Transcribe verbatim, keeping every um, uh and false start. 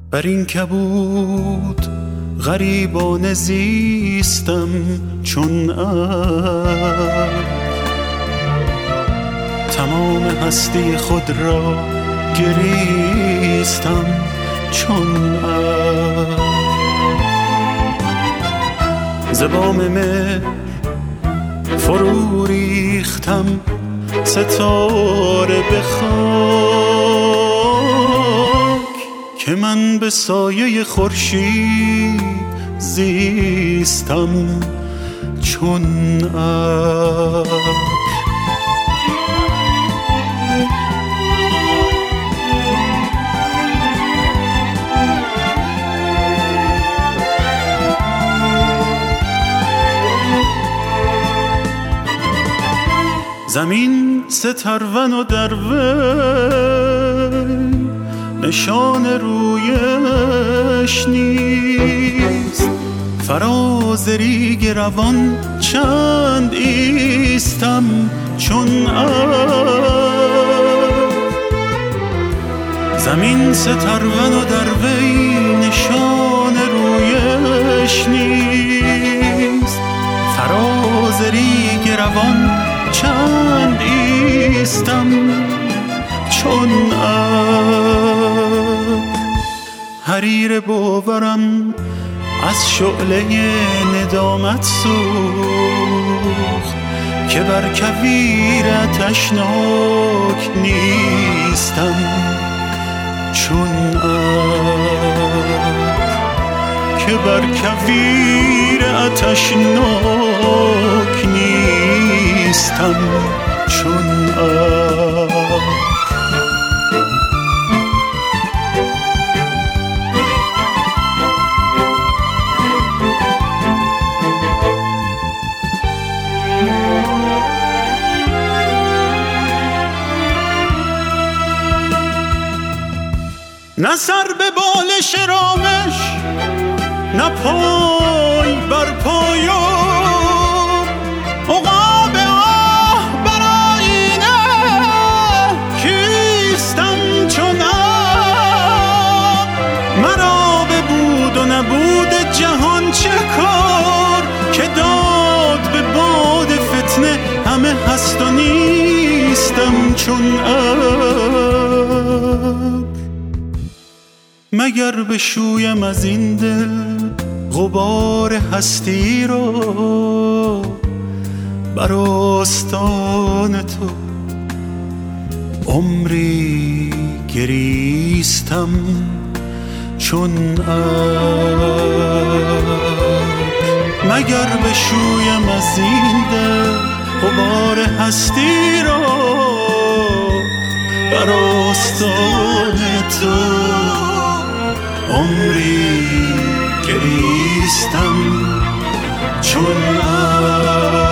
بر این کبود غریبانه زیستم چون ابر، تمام هستی خود را گریستم چون ابر. ز بام مهر فرو ریختم ستاره به خاک، که من به سایه خورشید زیستم چون ابر. زمین سترون و در وی نشان رویش نیست، فراز ریگ روان چند ایستم چون ابر. زمین سترون و در وی نشان رویش نیست، فراز ریگ روان چند ایستم چون ابر. حریر باورم از شعله ندامت سوخت، که بر کویر آتشناک نیستم چون ابر، که بر کویر آتشناک نیستم چون ابر. نه سر به بالش رامش، نه پای بر پای، عقاب آه بر آینه کیستم چون ابر. مرا به بود و نبود جهان چه کار، که داد به باد فتنه همه هست و نیستم چون ابر. مگر بشویم از این دل غبار هستی را، بر آستان تو عمری گریستم چون ابر. مگر بشویم از این دل غبار هستی را، بر آستان تو عمری گریستم چون ابر.